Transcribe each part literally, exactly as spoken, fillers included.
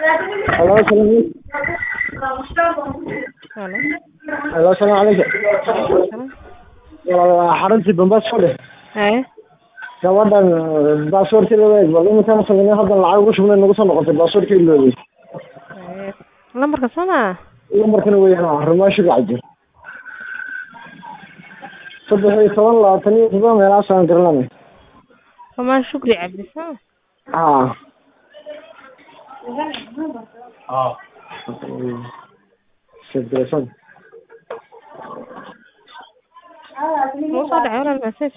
Hello, salam. Hello. Hello, salam alaykum. Salaam. Waa xaruntii Bombasole. Haye. Gabadhan baasaboorkeeda waa wali intaan sameeyay hadda lacag ugu shubnay nagu soo noqotay baasaboorkeeda loobay. Haye. Lambarka sama. Lambarkana weeyaan Rumaasho Gacjir. saddex iyo toban labaatan iyo todoba meelahaas aan garanay. Rumaan Shukri Cabdi sama. Ah. Ah. Siddeetan. Muusoo dhacay walaal message.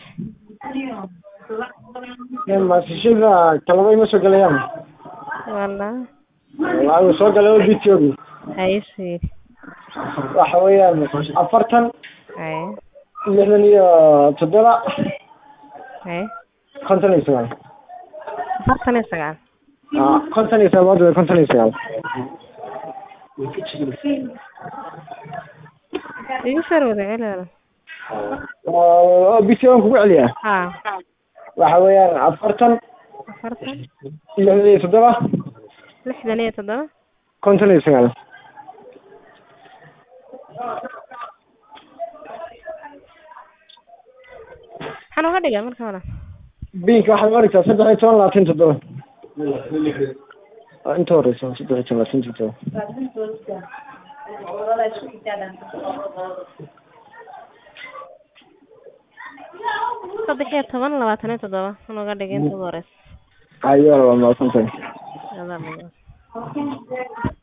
Een masashada talabay ma soo galayaan. Wala. Waa soo galay video. Haye sii. Waxa weeyaan afartan. Haye. lixdan iyo toddoba. Haye. konton iyo sagaal. afartan iyo sagaal. Ah, konton iyo sagaal, konton iyo sagaal. Igu soo wada celcelinaa. oo bisoon kugu celiya Ha. waxa weeyaan afartan afartan. lixdan iyo toddoba. lixdan iyo toddoba. konton iyo sagaal. Waxaan uga dhigaa marka hore. Biinka waxaad maraysaa saddex iyo toban labaatan iyo toddoba. Inta horeysa saddex iyo toban labaatan iyo toddoba. saddex iyo toban labaatan iyo toddoba. Waxaan uga dhigay inta hore. Ayo waa maasantahay. Adaa